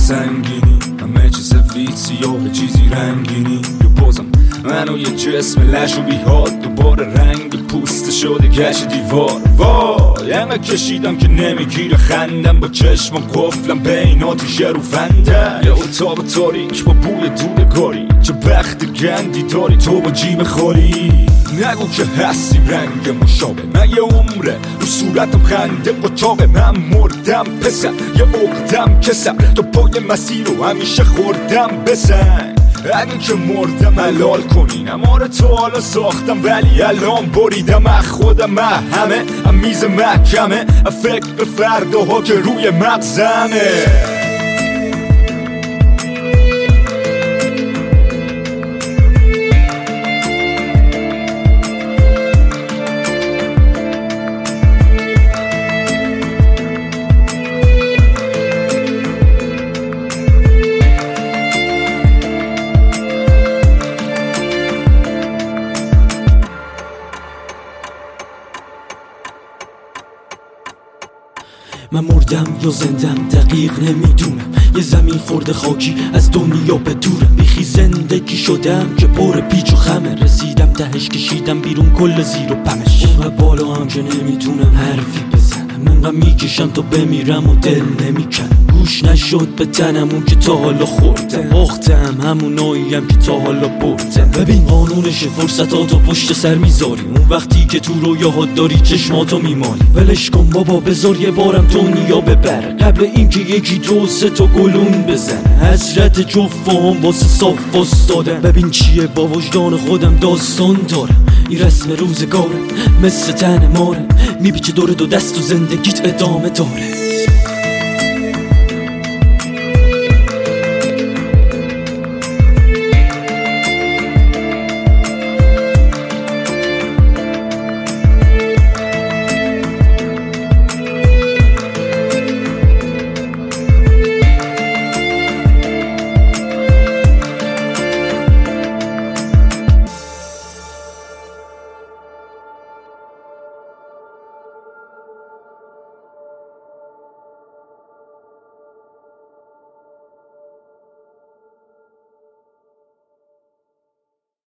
سنگینی، همه چی سفید سیاه چیزی رنگینی. یا بازم منو یه جسم لش و بیهاد دوباره رنگ پوست شده گش دیوار. وای اینقدر کشیدم که نمیگیره خندم، با چشمم قفلم بین آتیش رو فنده. یه اتاق تاریک با بوی دودگاری، چه بخت گندی داری تو با جیب خالی. نگو که هستی رنگ مشابه، من یه عمره رو صورتم خنده قچاقه. من مردم پسر یه عقدم کسر، تو پای مسیر رو همیشه خوردم بسن. اگه که مردم حلال کنین، اماره تو حالا ساختم ولی الان بریدم. خودم همه میز محکمه، فکر به فرداها که روی مغزمه. من مردم یا زندم دقیق نمیدونم، یه زمین خورده خاکی از دنیا به دورم. بیخی زندگی شدم که پر پیچ و خمه، رسیدم تهش کشیدم بیرون کل زیر و پمش. اونقدر بالا هم که نمیتونم حرفی بزنم، منقدر میکشم تا بمیرم و دل نمیکنم. گوش نشد به تنم اون که تا حالا خوردم، باختم هموناییم که تا حالا بردم. ببین قانونش فرصتاتو پشت سر میذاری، اون وقتی که تو رویاهات داری چشماتو میمالی. ولش کن بابا بذار یه بارم دنیا ببر، قبل اینکه یکی دو سه تا گلون بزن. حسرت جفام واسه صاف واسدادم، ببین چیه با وجدان خودم داستان دارم. این رسم روزگارم مثل تن ماره، میپیچه دور دو دست و زندگیت ادامه داره.